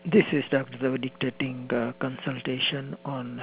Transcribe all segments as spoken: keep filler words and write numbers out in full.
This is Doctor Zavi dictating uh, consultation on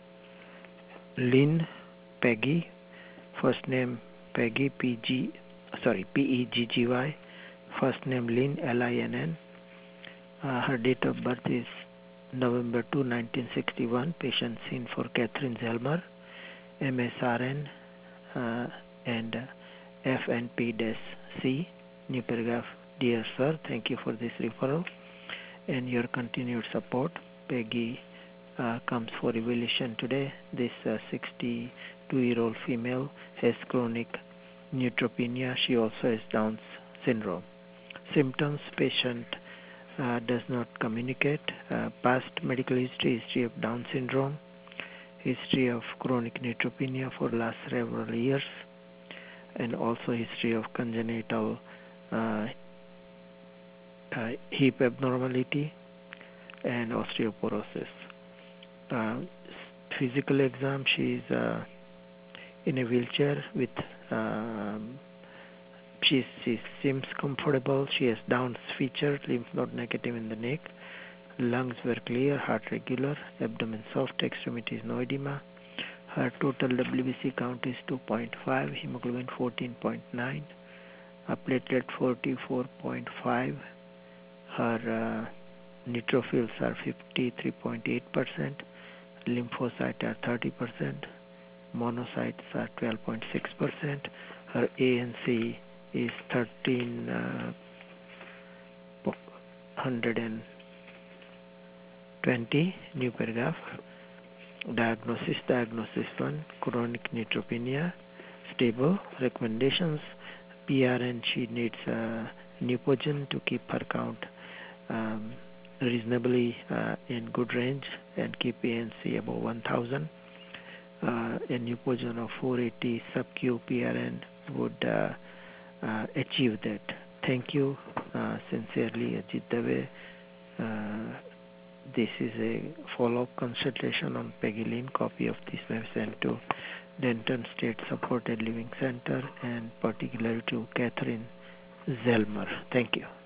Lynn Peggy, first name Peggy P G, sorry P E G G Y, first name Lynn L I N N. Uh, her date of birth is November second, nineteen sixty-one. Patient seen for Catherine Zellmer, M S R N uh, and F N P C. New paragraph. Dear sir, thank you for this referral and your continued support. Peggy uh, comes for evaluation today. This uh, sixty-two-year-old female has chronic neutropenia. She also has Down syndrome. Symptoms: patient uh, does not communicate. Uh, past medical history: history of Down syndrome, history of chronic neutropenia for last several years, and also history of congenital uh, uh, hip abnormality and osteoporosis. Uh, physical exam: she is uh, in a wheelchair with um, she, she seems comfortable. She has Down's feature, lymph node negative in the neck. Lungs were clear, heart regular, abdomen soft, extremities no edema. Her total W B C count is two point five, hemoglobin fourteen point nine, a platelet forty-four point five. Her uh, neutrophils are fifty-three point eight percent, lymphocytes are thirty percent, monocytes are twelve point six percent. Her A N C is thirteen twenty. New paragraph. Diagnosis: Diagnosis one, chronic neutropenia, stable. Recommendations: P R N, she needs uh, Neupogen to keep her count um, reasonably uh, in good range and keep A N C above one thousand. Uh, a Neupogen of four eighty sub-Q P R N would uh, uh, achieve that. Thank you. Uh, sincerely, Ajit Dave. Uh, this is a follow-up consultation on Peggy Lynn. Copy of this may be sent to Denton State Supported Living Center and particularly to Catherine Zellmer. Thank you.